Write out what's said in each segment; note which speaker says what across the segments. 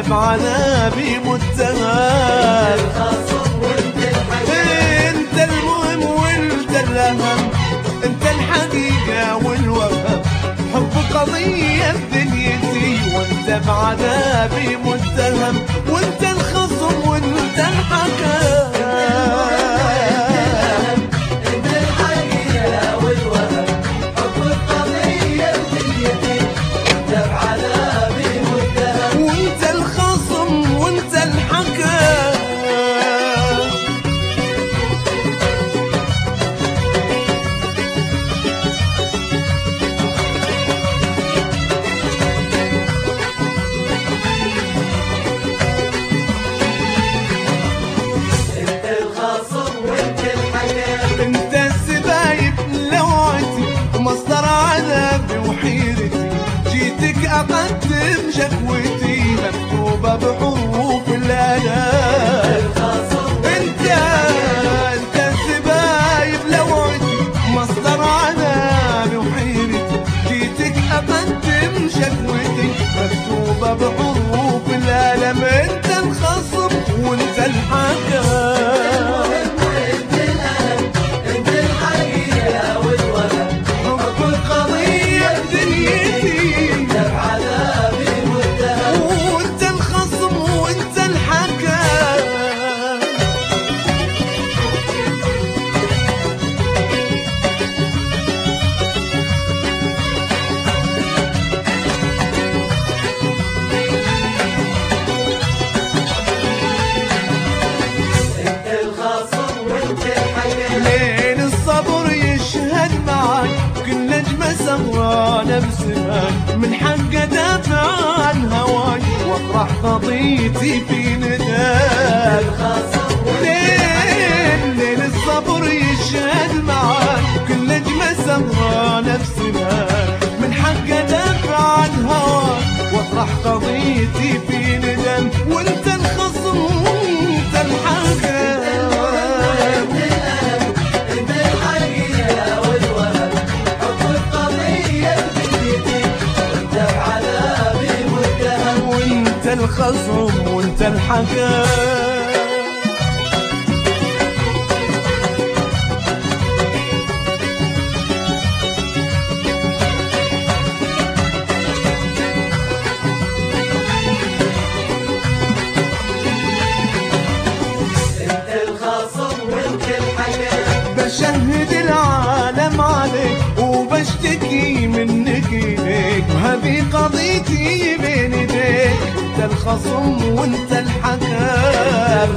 Speaker 1: بعذابي متهم. انت المهم وانت الاهم، انت الحقيقة والوهم، حب قضية دنيتي وانت بعذابي متهم، وانت الخصم وانت الحكم. أقدم شكوتي مكتوبة بحروف الآلاف. انت السبايب لوعتي مصدر عذابي وحيرتي، جيتك أقدم شكوتي مكتوبة بحروف الآلام. انت الخصم وانت الحكم. سهرانة بسماك من حق دافع عن هواي واطرح قضيتي في نداك. ليل الصبر يشهد معاك كل نجمة سهرانة بسماك من حق دافع عن هواي واطرح قضيتي في ندم، وانت الخصم وانت الحكم. الخصم وانت الحكم. بشهد العالم عليك وبشتكي منك إليك، وهذه قضيتي بين ايديك. انت الخصم وانت الحكم.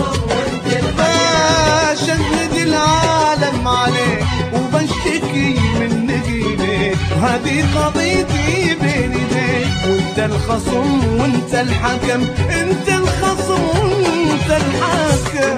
Speaker 1: بشهد العالم عليك وبشتكي منك إليك، وهذه قضيتي بين ايديك. وانت الخصم وانت الحكم، انت الخصم وانت الحكم.